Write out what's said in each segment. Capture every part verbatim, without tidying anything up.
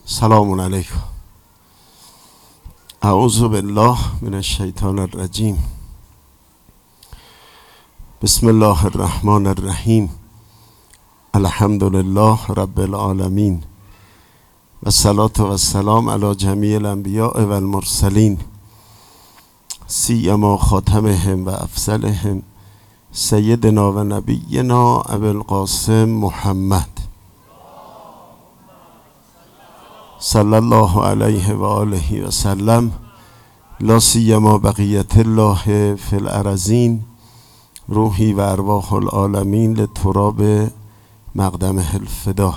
سلام علیکم. اعوذ بالله من الشیطان الرجیم. بسم الله الرحمن الرحیم. الحمد لله رب العالمین و الصلاة و السلام علی جمیع الانبیاء و المرسلین سیما خاتمهم و افضلهم سیدنا و نبینا ابی القاسم محمد صلی الله علیه و آله و سلم. لا سیما بقیت الله فی الارضین روحی و ارواح العالمین لتراب مقدمه الفدا.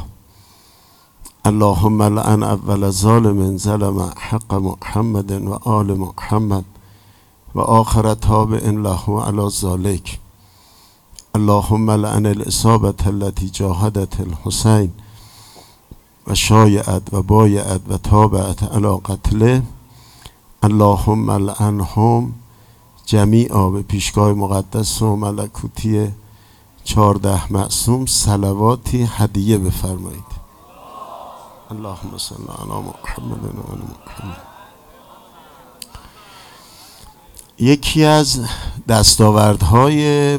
اللهم لعن اول ظالم ظلم حق محمد و آل محمد و آخر تابع له علی ذلک. اللهم لعن الاصابة التي جاهدت الحسین و شایعت و بایعت و تابعت علی قتله. اللهم لعنهم جمیعا. به پیشگاه مقدس و ملکوتی چهارده معصوم صلواتی هدیه بفرمایید. اللهم صل علی محمد و آل محمد. یکی از دستاوردهای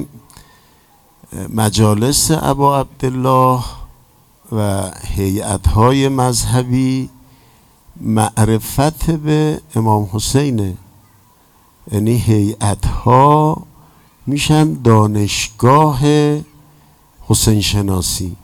مجالس ابا عبدالله و هیئت‌های مذهبی معرفت به امام حسینه. یعنی هیئت‌ها میشن دانشگاه حسین شناسی.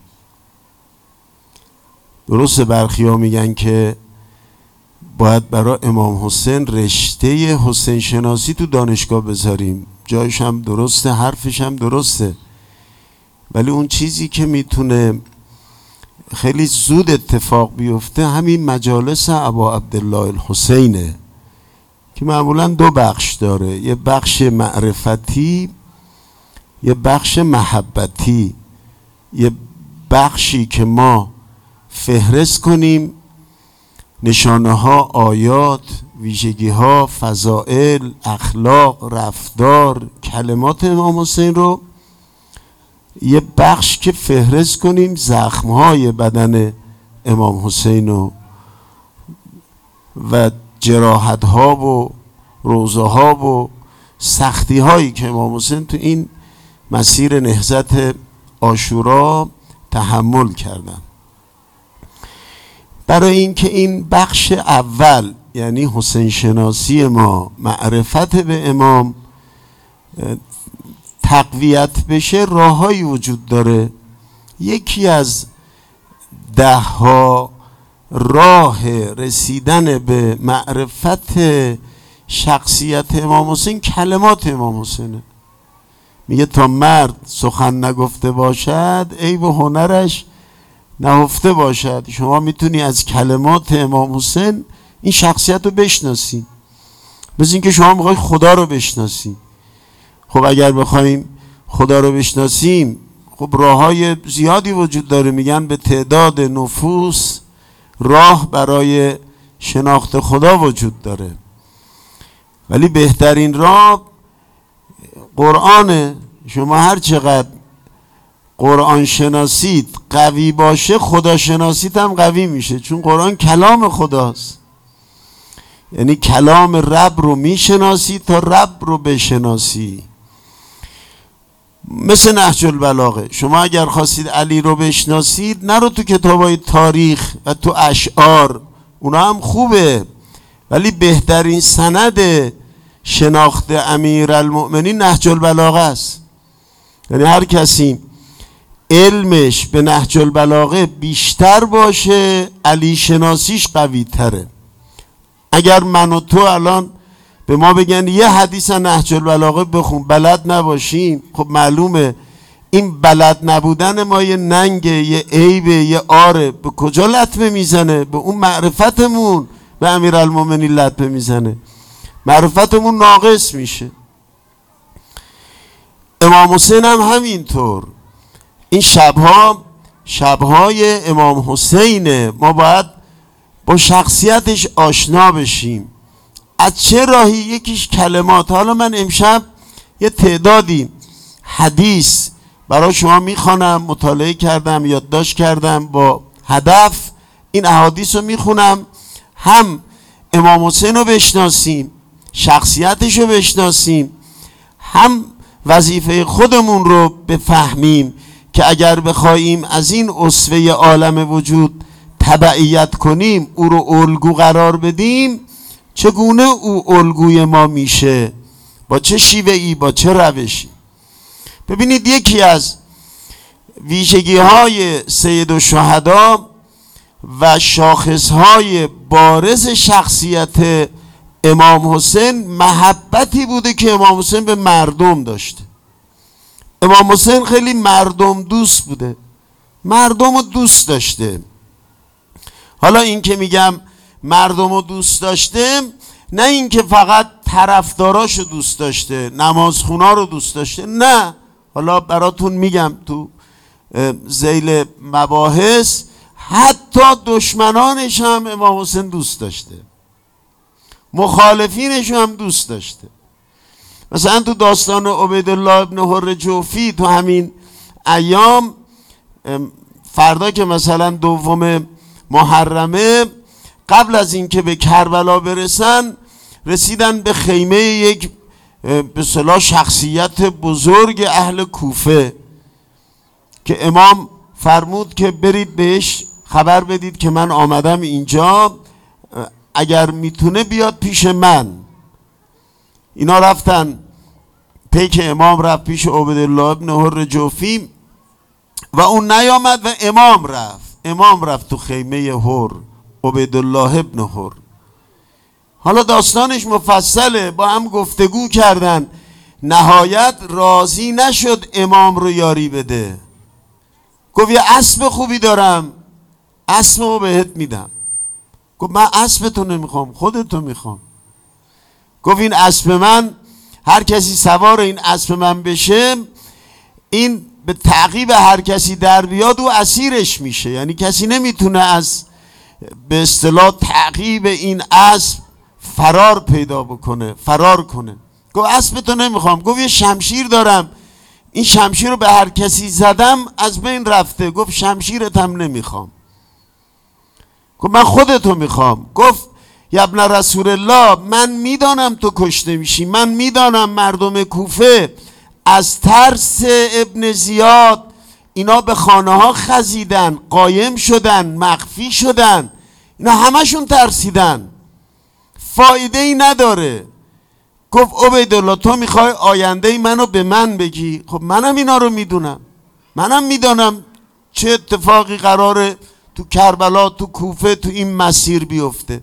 درسته برخی ها میگن که باید برای امام حسین رشته حسین شناسی تو دانشگاه بذاریم. جایش هم درسته، حرفش هم درسته، ولی اون چیزی که میتونه خیلی زود اتفاق بیفته همین مجالس ابا عبدالله الحسینه که معمولا دو بخش داره، یه بخش معرفتی، یه بخش محبتی. یه بخشی که ما فهرست کنیم نشانه ها، آیات، ویژگی ها، فضائل، اخلاق، رفتار، کلمات امام حسین رو. یه بخش که فهرست کنیم زخم‌های بدن امام حسین رو و جراحت‌ها و روزه‌ها و سختی‌هایی که امام حسین تو این مسیر نهضت عاشورا تحمل کردن. برای اینکه این بخش اول یعنی حسین شناسی ما، معرفت به امام، تقویت بشه، راههایی وجود داره. یکی از ده ها راه رسیدن به معرفت شخصیت امام حسین کلمات امام حسینه. میگه تا مرد سخن نگفته باشد عیب و هنرش نهفته باشد. شما میتونی از کلمات امام حسین این شخصیت رو بشناسی، مثل اینکه شما میخوای خدا رو بشناسی. خب اگر بخوایم خدا رو بشناسیم، خب راه‌های زیادی وجود داره. میگن به تعداد نفوس راه برای شناخت خدا وجود داره، ولی بهترین راه قرآنه. شما هر چقدر قرآن شناسید قوی باشه، خدا شناسید هم قوی میشه، چون قرآن کلام خداست. یعنی کلام رب رو میشناسی تا رب رو بشناسی. مثل نهج البلاغه. شما اگر خواستید علی رو بشناسید، نرو تو کتابای تاریخ و تو اشعار، اونا هم خوبه، ولی بهترین سند شناخت امیرالمؤمنین نهج البلاغه است. یعنی هر کسی علمش به نهج البلاغه بیشتر باشه، علی شناسیش قوی تره. اگر من و تو الان به ما بگن یه حدیث نهج البلاغه بخون، بلد نباشیم، خب معلومه این بلد نبودن ما یه ننگه، یه عیبه، یه آره. به کجا لطمه میزنه؟ به اون معرفتمون به امیرالمومنین لطمه میزنه، معرفتمون ناقص میشه. امام حسین هم همینطور. این شبها شبهای امام حسینه. ما باید با شخصیتش آشنا بشیم. از چه راهی؟ یکیش کلمات. حالا من امشب یه تعدادی حدیث برای شما میخوانم، مطالعه کردم، یادداشت کردم با هدف این احادیث رو میخونم هم امام حسین رو بشناسیم، شخصیتش رو بشناسیم، هم وظیفه خودمون رو بفهمیم که اگر بخوایم از این اسوه عالم وجود تبعیت کنیم، او رو الگو قرار بدیم، چگونه او الگوی ما میشه، با چه شیوه‌ای، با چه روشی. ببینید یکی از ویژگی های سید الشهدا و شاخص های بارز شخصیت امام حسین محبتی بوده که امام حسین به مردم داشته. امام حسین خیلی مردم دوست بوده، مردم رو دوست داشته. حالا این که میگم مردم رو دوست داشته، نه این که فقط طرفداراش رو دوست داشته، نمازخونا رو دوست داشته، نه. حالا براتون میگم تو ذیل مباحث حتی دشمنانش هم امام حسین دوست داشته، مخالفینش هم دوست داشته. مثلا تو داستان عبیدالله ابن حر جوفی تو همین ایام، فردا که مثلا دوم محرمه، قبل از اینکه به کربلا برسن رسیدن به خیمه یک به اصطلاح شخصیت بزرگ اهل کوفه که امام فرمود که برید بهش خبر بدید که من آمدم اینجا، اگر میتونه بیاد پیش من. اینا رفتن، پیک امام رفت پیش عبیدالله ابن حر جوفی و اون نیامد و امام رفت امام رفت تو خیمه حر، عبیدالله ابن حر. حالا داستانش مفصله، با هم گفتگو کردن، نهایت راضی نشد امام رو یاری بده. گفت یه اسب خوبی دارم، اسب رو بهت میدم. گفت من اسب تو نمیخوام، خودتو میخوام. گفت این اسب من، هر کسی سوار این اسب من بشه، این به تعقیب هر کسی در بیاد و اسیرش میشه، یعنی کسی نمیتونه از به اصطلاح تعقیب این اسب فرار پیدا بکنه، فرار کنه. گفت اسب تو نمیخوام. گفت یه شمشیر دارم، این شمشیر رو به هر کسی زدم از بین رفته. گفت شمشیرت هم نمیخوام. گفت من خودتو میخوام. گفت یا ابن رسول الله، من میدانم تو کشته میشی، من میدانم مردم کوفه از ترس ابن زیاد اینا به خانه ها خزیدن، قایم شدن، مخفی شدن، اینا همشون ترسیدن، فایده ای نداره. گفت عبیدالله تو میخوای آینده منو به من بگی؟ خب منم اینا رو میدونم، منم میدانم چه اتفاقی قراره تو کربلا، تو کوفه، تو این مسیر بیفته.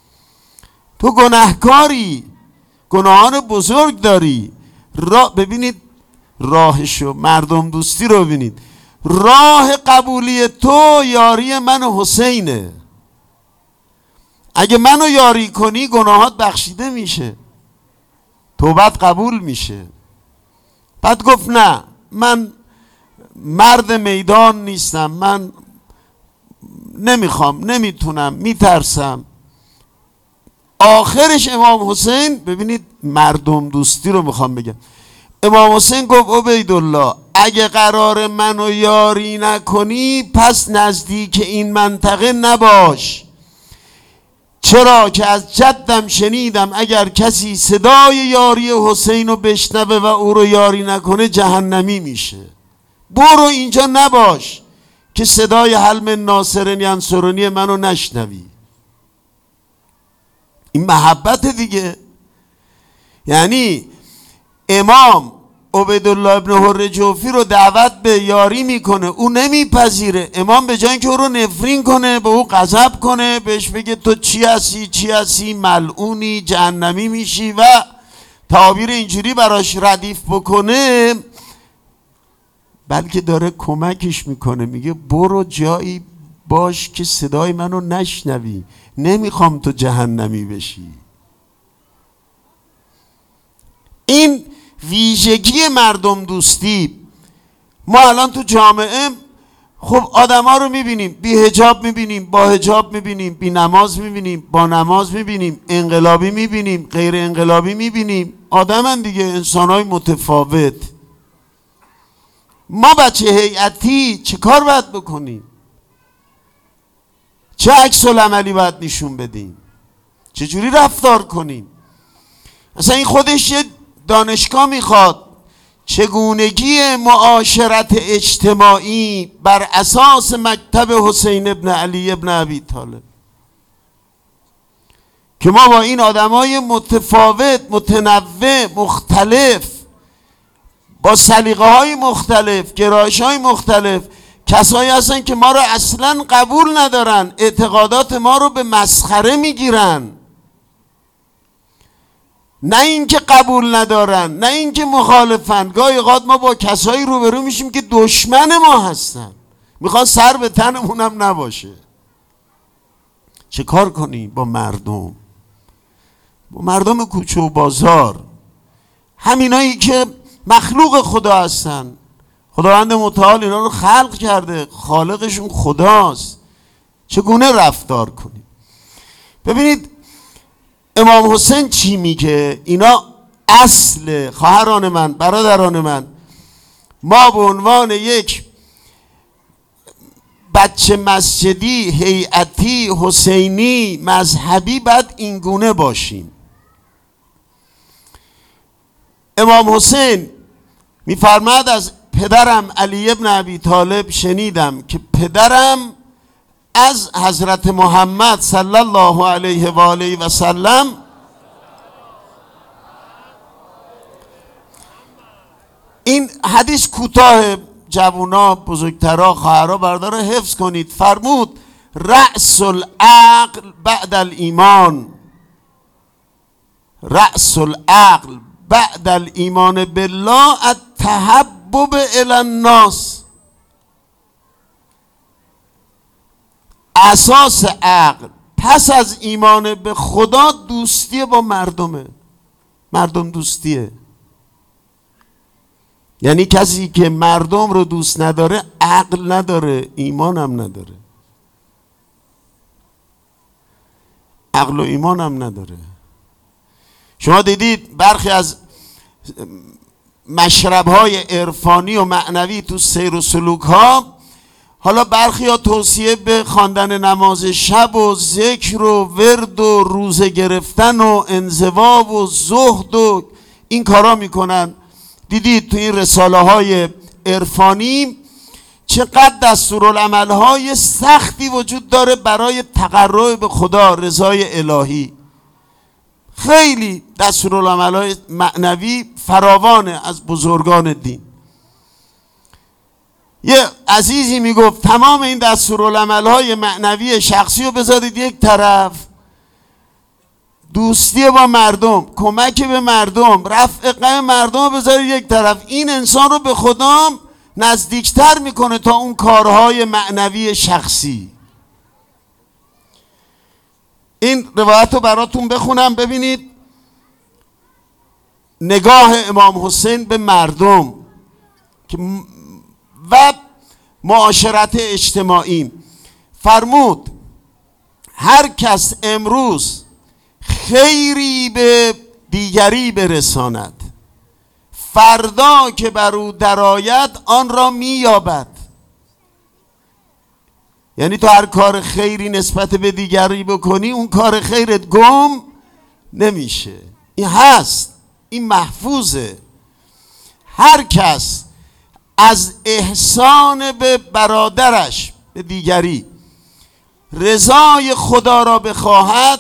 تو گناهکاری، گناهان بزرگ داری. راه ببینید، راهشو، مردم دوستی رو ببینید. راه قبولی تو یاری من و حسینه. اگه منو یاری کنی گناهات بخشیده میشه، توبت قبول میشه. بعد گفت نه، من مرد میدان نیستم، من نمیخوام، نمیتونم، میترسم. آخرش امام حسین، ببینید مردم دوستی رو میخوام بگم، امام حسین گفت عبیدالله اگه قرار منو یاری نکنی پس نزدیک این منطقه نباش، چرا که از جدم شنیدم اگر کسی صدای یاری حسین رو بشنوه و او رو یاری نکنه جهنمی میشه. برو اینجا نباش که صدای حلم ناصرن ینصرنی منو نشنوی. این محبت دیگه. یعنی امام عبیدالله ابن حر جوفی رو دعوت به یاری میکنه، او نمیپذیره. امام به جای اینکه او رو نفرین کنه، به او غضب کنه، بهش بگه تو چی هستی چی هستی، ملعونی، جهنمی میشی و تعابیر اینجوری براش ردیف بکنه، بلکه داره کمکش میکنه، میگه برو جایی باش که صدای منو نشنوی، نمیخوام تو جهنمی بشی. این ویژگی مردم دوستی. ما الان تو جامعه خب آدم ها رو میبینیم، بی حجاب میبینیم، با حجاب میبینیم، بی نماز میبینیم، با نماز میبینیم، انقلابی میبینیم، غیر انقلابی میبینیم. آدمن دیگه، انسان های متفاوت. ما بچه هیئتی چه کار باید بکنیم؟ چه عکس العملی باید نشون بدیم؟ چجوری رفتار کنیم؟ اصلا این خودش یه دانشگاه میخواد. چگونگی معاشرت اجتماعی بر اساس مکتب حسین ابن علی ابن ابی طالب، که ما با این آدمای متفاوت، متنوع، مختلف، با سلیقه های مختلف، گرایش های مختلف، کسایی هستن که ما رو اصلا قبول ندارن، اعتقادات ما رو به مسخره میگیرن. نه اینکه قبول ندارن، نه اینکه مخالفن. گاهی اوقات ما با کسایی روبرو میشیم که دشمن ما هستن، میخوان سر به تنمونم نباشه. چه کار کنیم با مردم؟ با مردم کوچه و بازار، همینایی که مخلوق خدا هستن. خداوند متعال اینا رو خلق کرده، خالقشون خداست. چگونه رفتار کنیم؟ ببینید امام حسین چی میگه؟ اینا اصل. خواهران من، برادران من، ما به عنوان یک بچه مسجدی، هیئتی، حسینی، مذهبی باید اینگونه باشیم. امام حسین میفرماد از پدرم علی ابن ابی طالب شنیدم که پدرم از حضرت محمد صلی الله علیه و آله و سلم این حدیث کوتاه، جوونا، بزرگترا، خواهرا، برادرها حفظ کنید. فرمود رأس العقل بعد الایمان، رأس العقل بعد الایمان بالله التحبب الی الناس. اساس عقل پس از ایمان به خدا دوستی با مردمه، مردم دوستیه. یعنی کسی که مردم رو دوست نداره عقل نداره، ایمان هم نداره، عقل و ایمان هم نداره. شما دیدید برخی از مشرب‌های عرفانی و معنوی تو سیر و سلوک ها، حالا برخی ها توصیه به خواندن نماز شب و ذکر و ورد و روزه گرفتن و انزوا و زهد و این کارا میکنن. دیدید تو این رساله های عرفانی چقدر دستورالعمل های سختی وجود داره برای تقرب به خدا، رضای الهی. خیلی دستورالعمل های معنوی فراوانه از بزرگان دین. یه عزیزی میگفت تمام این دستورالعمل های معنوی شخصی رو بذارید یک طرف، دوستی با مردم، کمک به مردم، رفع غم مردم رو بذارید یک طرف، این انسان رو به خدا نزدیکتر میکنه تا اون کارهای معنوی شخصی. این روایت رو براتون بخونم ببینید نگاه امام حسین به مردم و معاشرت اجتماعی. فرمود هر کس امروز خیری به دیگری برساند، فردا که بر او درآید آن را مییابد. یعنی تو هر کار خیری نسبت به دیگری بکنی اون کار خیرت گم نمیشه. این هست، این محفوظه. هر کس از احسان به برادرش، به دیگری، رضای خدا را بخواهد،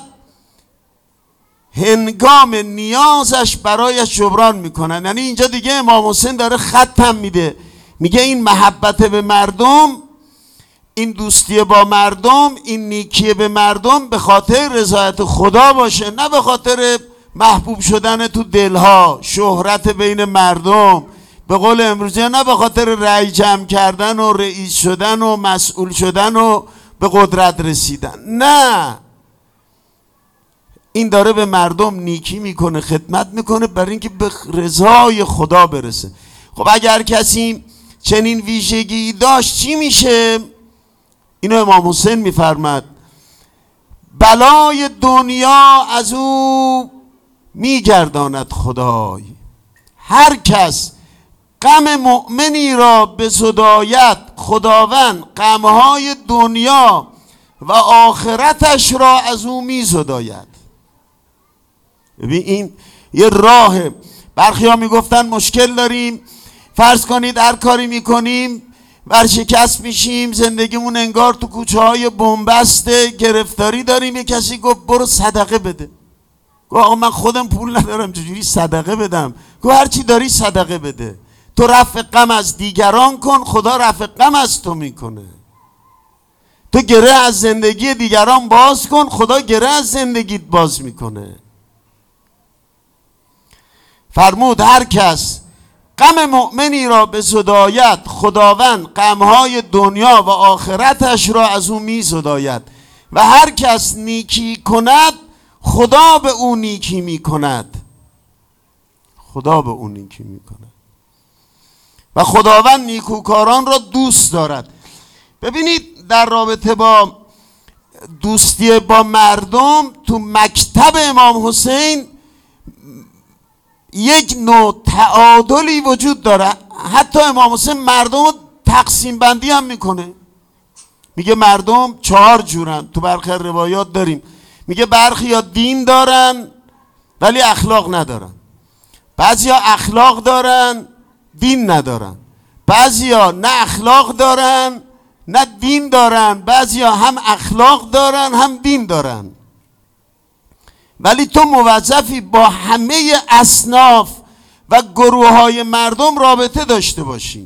هنگام نیازش برایش جبران میکنن. یعنی اینجا دیگه امام حسین داره ختم میده، میگه این محبت به مردم، این دوستی با مردم، این نیکی به مردم به خاطر رضایت خدا باشه، نه به خاطر محبوب شدن تو دلها، شهرت بین مردم، به قول امروزی نه به خاطر رأی جمع کردن و رئیس شدن و مسئول شدن و به قدرت رسیدن. نه، این داره به مردم نیکی میکنه، خدمت میکنه برای اینکه به رضای خدا برسه. خب اگر کسی چنین ویژگی داشت چی میشه؟ اینو امام حسین میفرماد بلای دنیا از او میگرداند خدای. هر کس غم مؤمنی را به زداید، خداوند غمهای دنیا و آخرتش را از او می زداید. ببین این یه راهه. برخی ها می گفتن مشکل داریم، فرض کنید هر کاری می کنیم ورشکست میشیم، زندگیمون انگار تو کوچه های بنبسته، گرفتاری داریم. یه کسی گفت برو صدقه بده. گفت آقا من خودم پول ندارم چجوری صدقه بدم؟ گفت هرچی داری صدقه بده. تو رفع غم از دیگران کن، خدا رفع غم از تو میکنه. تو گره از زندگی دیگران باز کن، خدا گره از زندگیت باز میکنه. فرمود هر کس غم مؤمنی را به زداید، خداوند غمهای دنیا و آخرتش را از او می زداید. و هر کس نیکی کند خدا به او نیکی می کند. خدا به او نیکی می کند و خداوند نیکوکاران را دوست دارد. ببینید در رابطه با دوستی با مردم، تو مکتب امام حسین یک نوع تعادلی وجود داره. حتی امام حسین مردم رو تقسیم بندی هم میکنه. میگه مردم چهار جورن، تو برخی روایات داریم. میگه برخی ها دین دارن ولی اخلاق ندارن، بعضی ها اخلاق دارن دین ندارن، بعضی ها نه اخلاق دارن نه دین دارن، بعضی ها هم اخلاق دارن هم دین دارن. ولی تو موظفی با همه اصناف و گروه های مردم رابطه داشته باشی.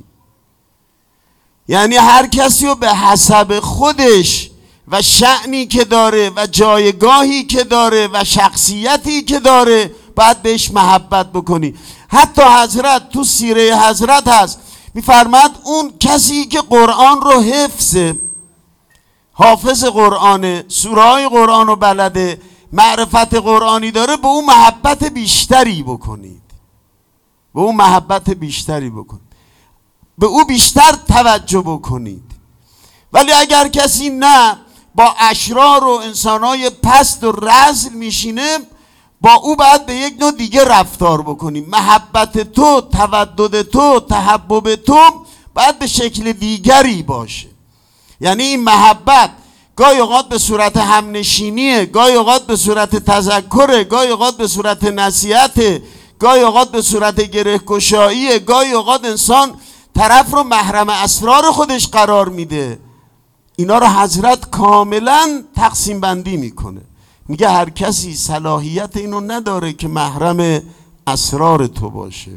یعنی هر کسی رو به حسب خودش و شأنی که داره و جایگاهی که داره و شخصیتی که داره باید بهش محبت بکنی. حتی حضرت تو سیره حضرت هست میفرماد اون کسی که قرآن رو حفظه، حافظ قرآنه، سوره های قرآن رو بلده، معرفت قرآنی داره، به اون محبت بیشتری بکنید. به اون محبت بیشتری بکنید، به او بیشتر توجه بکنید. ولی اگر کسی نه، با اشرار و انسانهای پست و رذل میشینه، با او باید به یک نوع دیگه رفتار بکنیم. محبت تو، تودد تو، تحبب تو باید به شکل دیگری باشه. یعنی این محبت گاهی اوقات به صورت همنشینیه، گاهی اوقات به صورت تذکره، گاهی اوقات به صورت نصیحته، گاهی اوقات به صورت گره‌گشاییه، گاهی اوقات انسان طرف رو محرم اسرار خودش قرار میده. اینا رو حضرت کاملا تقسیم بندی میکنه. میگه هر کسی صلاحیت اینو نداره که محرم اسرار تو باشه.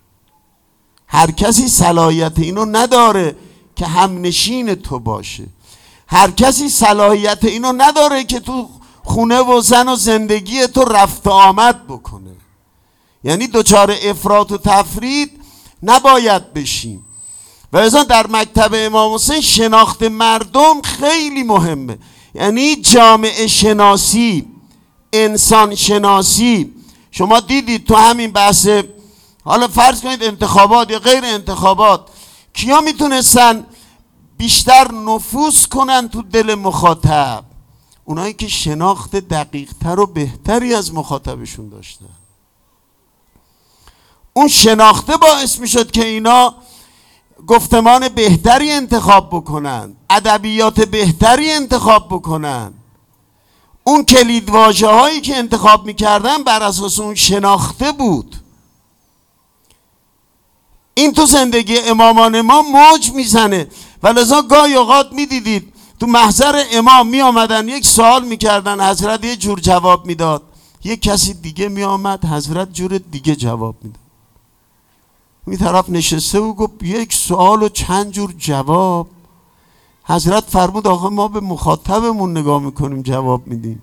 هر کسی صلاحیت اینو نداره که همنشین تو باشه. هر کسی صلاحیت اینو نداره که تو خونه و زن و زندگی تو رفت آمد بکنه. یعنی دوچار افراط و تفرید نباید بشیم. و لذا در مکتب امام حسین شناخت مردم خیلی مهمه. یعنی جامعه شناسی، انسان شناسی. شما دیدید تو همین بحث، حالا فرض کنید انتخابات یا غیر انتخابات، کیا میتونستن بیشتر نفوذ کنن تو دل مخاطب؟ اونایی که شناخت دقیق تر و بهتری از مخاطبشون داشتن. اون شناخته باعث میشد که اینا گفتمان بهتری انتخاب بکنن، ادبیات بهتری انتخاب بکنن. اون کلیدواژه هایی که انتخاب میکردن بر اساس اون شناخته بود. این تو زندگی امامان ما موج میزنه. و لذا گاهی اوقات میدیدید تو محضر امام می آمدن یک سوال میکردن، حضرت یه جور جواب میداد، یک کسی دیگه می آمد حضرت جور دیگه جواب میداد. می طرف نشسته و گفت یک سوال و چند جور جواب. حضرت فرمود آقا ما به مخاطبمون نگاه میکنیم جواب میدیم.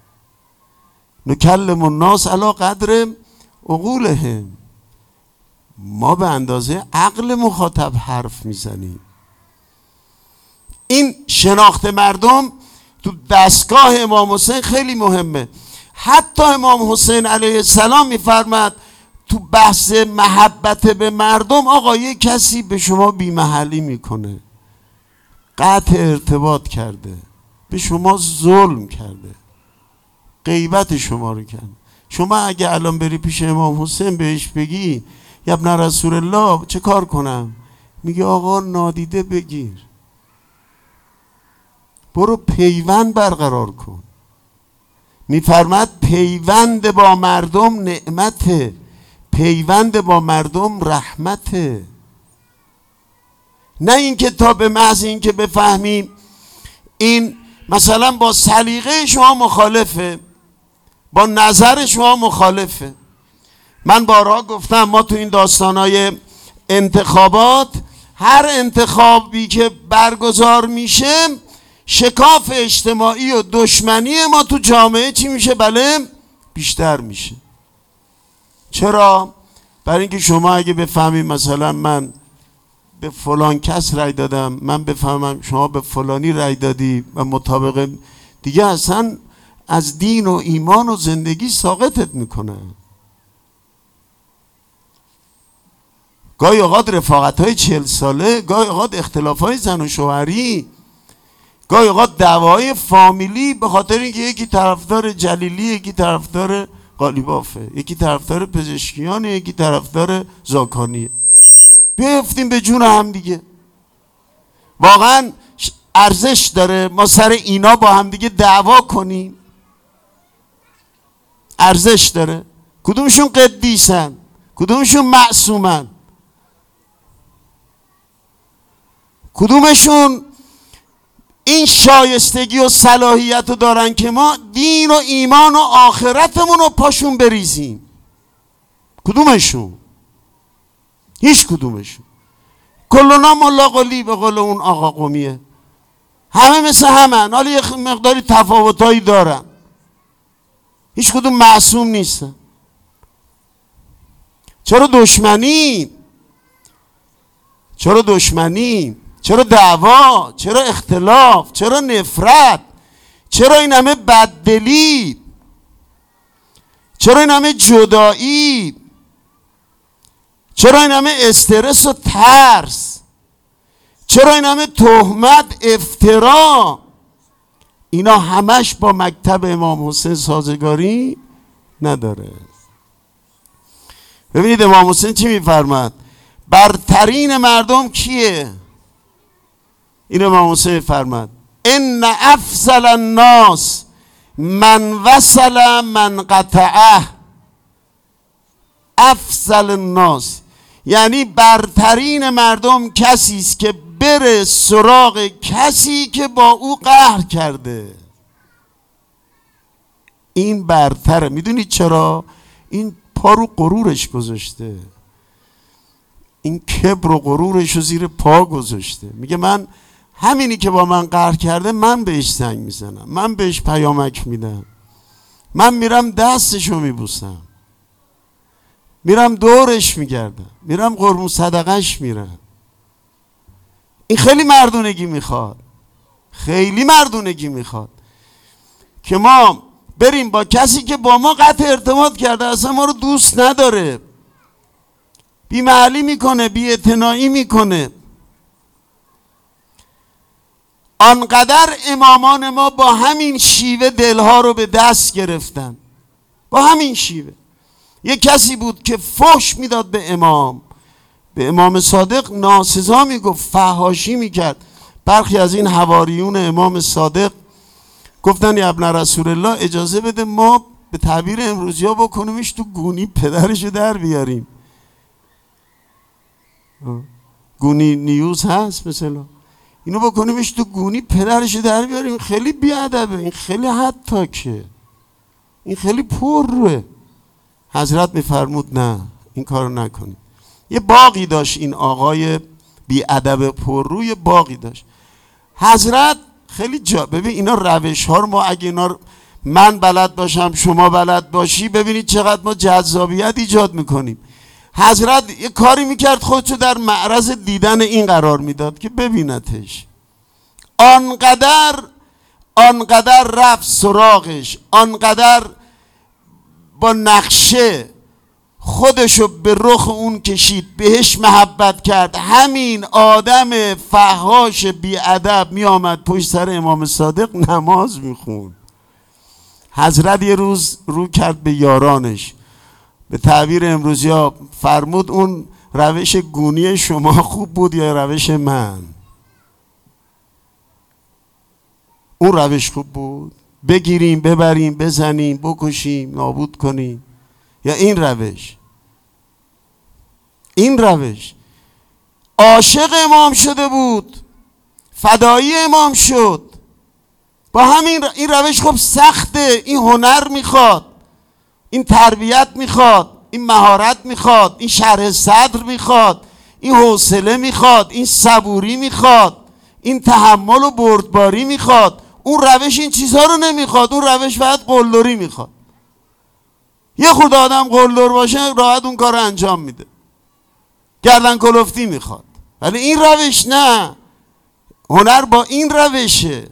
نکلم الناس علی قدر عقولهم، ما به اندازه عقل مخاطب حرف میزنیم. این شناخت مردم تو دستگاه امام حسین خیلی مهمه. حتی امام حسین علیه السلام میفرماد تو بحث محبت به مردم، آقا یه کسی به شما بیمحلی میکنه، قطع ارتباط کرده، به شما ظلم کرده، غیبت شما رو کرده، شما اگه الان بری پیش امام حسین بهش بگی یا ابن رسول الله چه کار کنم؟ میگه آقا نادیده بگیر. برو پیوند برقرار کن. میفرماد پیوند با مردم نعمته، پیوند با مردم رحمته. نه اینکه تا به محض اینکه بفهمیم این مثلا با سلیقه شما مخالفه، با نظر شما مخالفه. من بارها گفتم ما تو این داستانهای انتخابات، هر انتخابی که برگزار میشه شکاف اجتماعی و دشمنی ما تو جامعه چی میشه؟ بله بیشتر میشه. چرا؟ برای اینکه شما اگه بفهمید مثلا من به فلان کس رای دادم، من بفهمم شما به فلانی رای دادی و مطابق دیگه اصلا از دین و ایمان و زندگی ساقطت میکنه. گاهی اوقات رفاقت های چهل ساله، گاهی اوقات اختلاف های زن و شوهری، گاهی اوقات دعوای فامیلی به خاطر اینکه یکی طرفدار جلیلی، یکی طرفدار قالیبافه، یکی طرفدار پزشکیانه، یکی طرفدار زاکانیه. بیفتیم به جون هم دیگه. واقعا ارزش داره ما سر اینا با هم دیگه دعوا کنیم؟ ارزش داره؟ کدومشون قدیسن؟ کدومشون معصومن؟ کدومشون این شایستگی و صلاحیت رو دارن که ما دین و ایمان و آخرتمون رو پاشون بریزیم؟ کدومشون؟ هیچ کدومشون. کلنا ملا قلی به قول اون آقا قومیه، همه مثل همن، حالا یه مقداری تفاوتایی دارن، هیچ کدوم معصوم نیستن. چرا دشمنی؟ چرا دشمنی؟ چرا دعوا؟ چرا اختلاف؟ چرا نفرت؟ چرا این همه بددلی؟ چرا این همه جدایی؟ چرا این همه استرس و ترس؟ چرا این همه تهمت، افترا؟ اینا همش با مکتب امام حسین سازگاری نداره. ببینید امام حسین چی میفرماد؟ برترین مردم کیه؟ این امام حسین فرماد ان افضل الناس من وصل من قطعه. افضل الناس یعنی برترین مردم کسی است که بره سراغ کسی که با او قهر کرده. این برتره. میدونید چرا؟ این پا رو غرورش گذاشته، این کبر و غرورش رو زیر پا گذاشته. میگه من همینی که با من قهر کرده من بهش زنگ میزنم، من بهش پیامک میدم، من میرم دستشو میبوسم، میرم دورش میگردم، میرم قربون صدقش میرم. این خیلی مردونگی میخواد، خیلی مردونگی میخواد که ما بریم با کسی که با ما قطع ارتباط کرده، اصلا ما رو دوست نداره، بی‌محلی میکنه، بی‌اعتنایی میکنه. آنقدر امامان ما با همین شیوه دلها رو به دست گرفتن، با همین شیوه. یک کسی بود که فحش میداد به امام، به امام صادق ناسزا میگفت، فحاشی میکرد. برخی از این حواریون امام صادق گفتن یا ابن رسول الله اجازه بده ما به تعبیر امروزی ها بکنیمش تو گونی پدرشو در بیاریم. گونی نیوز هست مثلا، اینو بکنیمش تو گونی پدرشو در بیاریم. خیلی بیادبه، این خیلی حداکه، این خیلی پر روه. حضرت میفرمود نه این کارو نکنید. یه باقی داشت این آقای بیادب پر روی، باقی داشت. حضرت خیلی جا ببین اینا روش ها رو ما اگه اینا رو من بلد باشم شما بلد باشی، ببینید چقدر ما جذابیت ایجاد میکنیم. حضرت یه کاری میکرد خودشو در معرض دیدن این قرار میداد که ببینتش. آنقدر آنقدر رفت سراغش، آنقدر با نقشه خودشو به رخ اون کشید، بهش محبت کرد. همین آدم فحاش بیادب می آمد پشت سر امام صادق نماز میخوند. حضرت یه روز رو کرد به یارانش، به تعبیر امروزی ها فرمود اون روش گونی شما خوب بود یا روش من؟ اون روش خوب بود؟ بگیریم ببریم بزنیم بکشیم نابود کنیم، یا این روش؟ این روش عاشق امام شده بود، فدایی امام شد با همین. این روش خب سخته، این هنر میخواد، این تربیت میخواد، این مهارت میخواد، این شرح صدر میخواد، این حوصله میخواد، این صبوری میخواد، این تحمل و بردباری میخواد. اون روش این چیزها رو نمیخواد، اون روش فقط قلدری میخواد. یه خود آدم قلدر باشه راحت اون کار رو انجام میده، گردن کلفتی میخواد. ولی این روش نه، هنر با این روشه.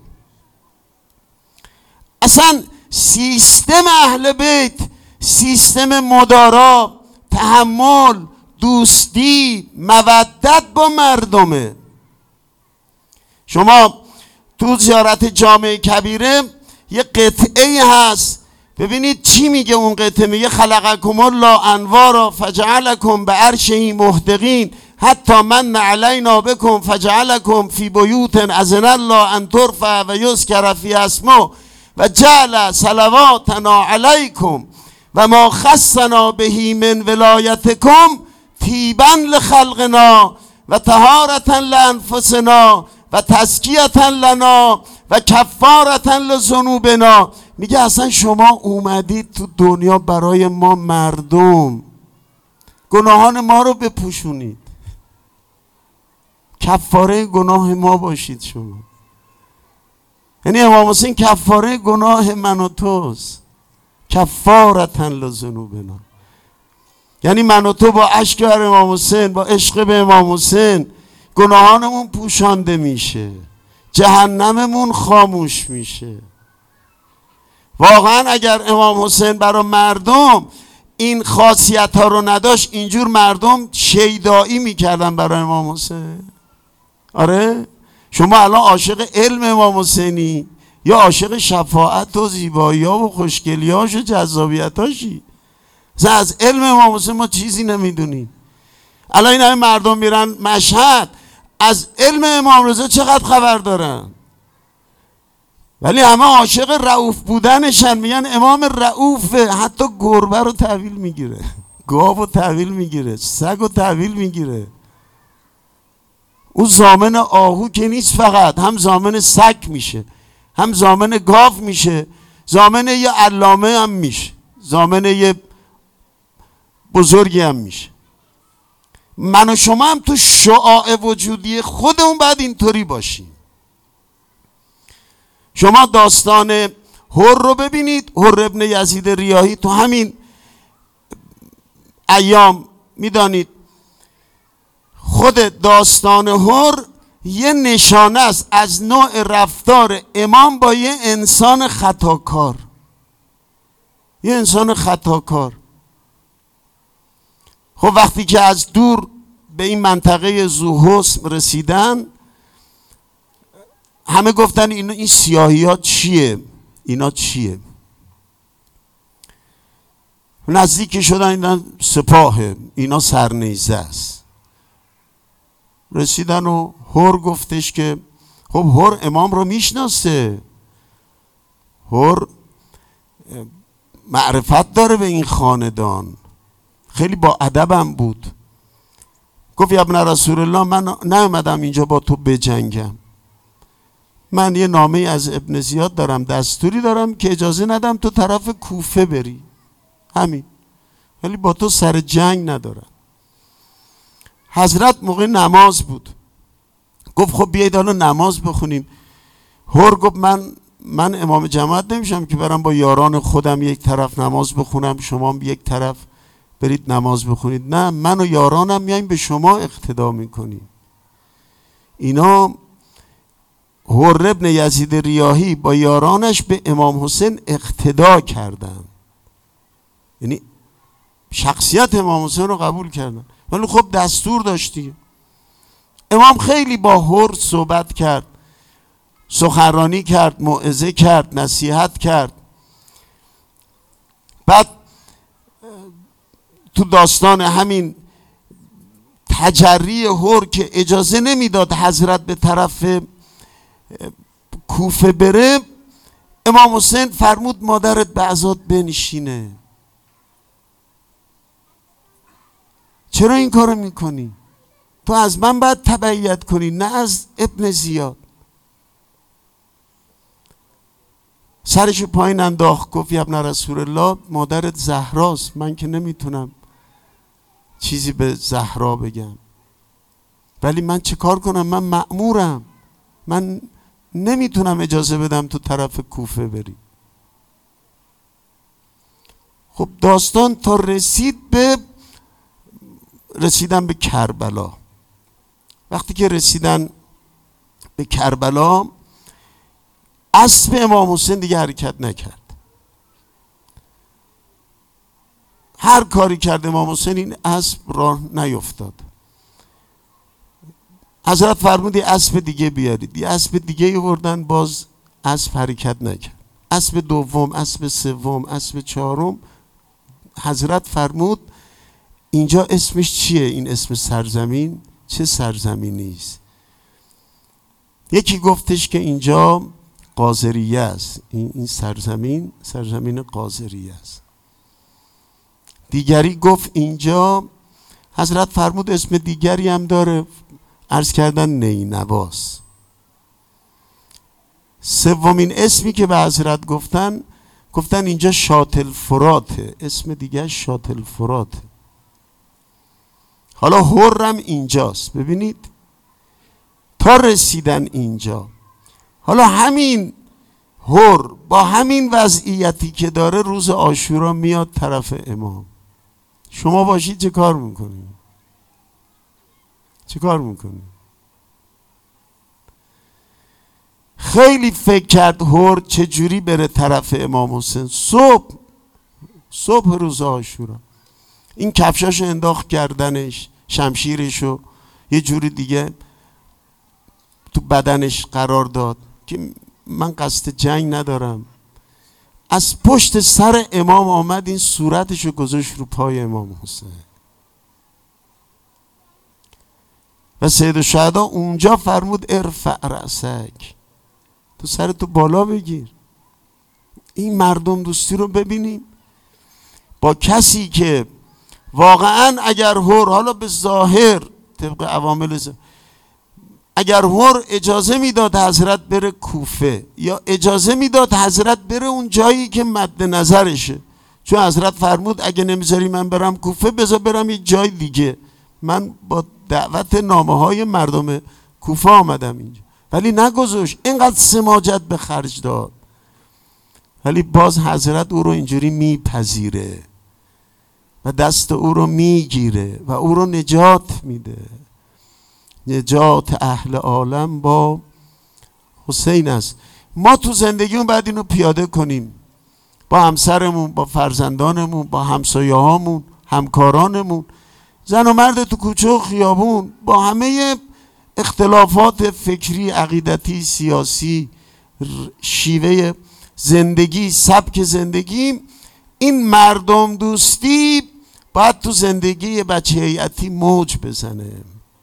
اصلا سیستم اهل بیت سیستم مدارا، تحمل، دوستی، مودت با مردمه. شما تو زیارت جامع کبیره یه قطعه هست، ببینید چی میگه اون قطعه. میگه خلقکم الله انوارا فجعلکم به عرشه محدقین حتی من علینا بکم فجعلکم فی بیوت اذن الله ان ترفع و یذکر فی اسمه و جعل صلواتنا علیکم و ما خصنا بهی من ولایتکم طیبا لخلقنا و طهارة لانفسنا و تزکیة لنا و کفارة لذنوبنا. میگه اصلا شما اومدید تو دنیا برای ما مردم گناهان ما رو بپوشونید، کفاره گناه ما باشید شما. یعنی امام حسین کفاره گناه من و توست، کفارة لذنوبنا. یعنی من و تو با اشک بر امام حسین، با عشق به امام حسین گناهانمون پوشانده میشه، جهنممون خاموش میشه. واقعا اگر امام حسین برای مردم این خاصیت ها رو نداشت، اینجور مردم شیدایی میکردن برای امام حسین. آره شما الان عاشق علم امام حسینی یا عاشق شفاعت و زیبایی ها و خوشگلی هاش و جذابیت هاشی؟ مثلا از علم امام حسین ما چیزی نمیدونیم. الان این همه مردم میرن مشهد، از علم امام رضا چقدر خبر دارن؟ ولی همه عاشق رؤوف بودنشن، میگن امام رؤوفه. حتی گربه رو تحویل میگیره، گاو رو تحویل میگیره، سگ رو تحویل میگیره. اون ضامن آهو که نیست، فقط هم ضامن سگ میشه، هم ضامن گاو میشه، ضامن یه علامه هم میشه، ضامن یه بزرگی هم میشه. من و شما هم تو شعاع وجودی خودمون باید اینطوری باشیم. شما داستان هر رو ببینید، هر ابن یزید ریاحی تو همین ایام میدانید خود داستان هر یه نشانه است از نوع رفتار امام با یه انسان خطاکار. یه انسان خطاکار. خب وقتی که از دور به این منطقه ذوحسن رسیدن، همه گفتن این این سیاهی ها چیه؟ اینا چیه؟ نزدیک شدن اینا سپاهه، اینا سرنیزه است. رسیدن و هر گفتش که خب هر امام رو میشناسه، هر معرفت داره به این خاندان، خیلی با ادبم بود. گفت یا ابن رسول الله، من نیومدم اینجا با تو بجنگم، من یه نامه از ابن زیاد دارم، دستوری دارم که اجازه ندم تو طرف کوفه بری، همین، ولی با تو سر جنگ ندارم. حضرت موقع نماز بود، گفت خب بیایید الان نماز بخونیم. هر گفت من من امام جماعت نمیشم که برم با یاران خودم یک طرف نماز بخونم، شما یک طرف برید نماز بخونید. نه، من و یارانم میایم به شما اقتدا میکنیم. اینا هر ابن یزید ریاحی با یارانش به امام حسین اقتدا کردن، یعنی شخصیت امام حسین رو قبول کردن. ولی خب دستور داشتی. امام خیلی با هر صحبت کرد، سخنرانی کرد، موعظه کرد، نصیحت کرد. بعد تو داستان همین تجری هر که اجازه نمیداد حضرت به طرف کوفه بره، امام حسین فرمود مادرت به عزات بنشینه. چرا این کارو میکنی؟ تو از من باید تبعیت کنی، نه از ابن زیاد. سرش پایین انداخت، گفت یا ابن رسول الله، مادرت زهراست، من که نمیتونم چیزی به زهرا بگم، ولی من چه کار کنم؟ من مأمورم، من نمیتونم اجازه بدم تو طرف کوفه بری. خب داستان تا رسید به رسیدن به کربلا. وقتی که رسیدن به کربلا، اسب امام حسین دیگه حرکت نکرد. هر کاری کرد امام حسین، این اسب راه نیفتاد. حضرت فرمودی اسب دیگه بیارید. یه اسب دیگه آوردن، باز اسب حرکت نکرد. اسب دوم، اسب سوم، اسب چهارم. حضرت فرمود اینجا اسمش چیه؟ این اسم سرزمین چه سرزمینی است؟ یکی گفتش که اینجا قاضریه است، این این سرزمین سرزمین قاضریه است. دیگری گفت اینجا، حضرت فرمود اسم دیگری هم داره، عرض کردن نینواست. سومین اسمی که به حضرت گفتن، گفتن اینجا شاطل فراته، اسم دیگه شاطل فراته. حالا هرم اینجاست. ببینید تا رسیدن اینجا، حالا همین هر با همین وضعیتی که داره روز عاشورا میاد طرف امام. شما باشید چه کار میکنید؟ چه کار میکنید؟ خیلی فکر کرد هر چجوری بره طرف امام حسین. صبح صبح روز عاشورا این کفشاشو انداخت گردنش، شمشیرشو یه جوری دیگه تو بدنش قرار داد که من قصد جنگ ندارم. از پشت سر امام آمد، این صورتشو گذاشت رو پای امام حسین. و سید الشهدا اونجا فرمود ارفع رأسک، تو سرتو بالا بگیر. این مردم دوستی رو ببینیم با کسی که واقعا اگر هر، حالا به ظاهر طبق عوامل زم. اگر هر اجازه میداد حضرت بره کوفه، یا اجازه میداد حضرت بره اون جایی که مد نظرشه، چون حضرت فرمود اگه نمیذاری من برم کوفه، بذار برم یک جای دیگه، من با دعوت نامه های مردم کوفه آمدم اینجا. ولی نگذاشت، اینقدر سماجت به خرج داد، ولی باز حضرت او رو اینجوری میپذیره و دست او رو میگیره و او رو نجات میده. نجات اهل عالم با حسین است. ما تو زندگیمون باید اینو پیاده کنیم، با همسرمون، با فرزندانمون، با همسایه هامون، همکارانمون، زن و مرد تو کوچه و خیابون، با همه اختلافات فکری، عقیدتی، سیاسی، شیوه زندگی، سبک زندگی، این مردم دوستی باید تو زندگی بچه هیئتی موج بزنه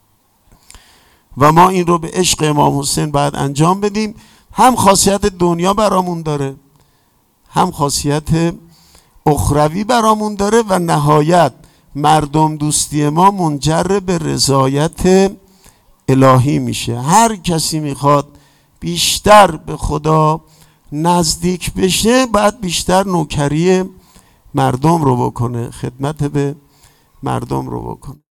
و ما این رو به عشق امام حسین باید انجام بدیم. هم خاصیت دنیا برامون داره، هم خاصیت اخروی برامون داره و نهایت مردم دوستی ما منجر به رضایت الهی میشه. هر کسی میخواد بیشتر به خدا نزدیک بشه باید بیشتر نوکری مردم رو بکنه، خدمت به مردم رو بکنه.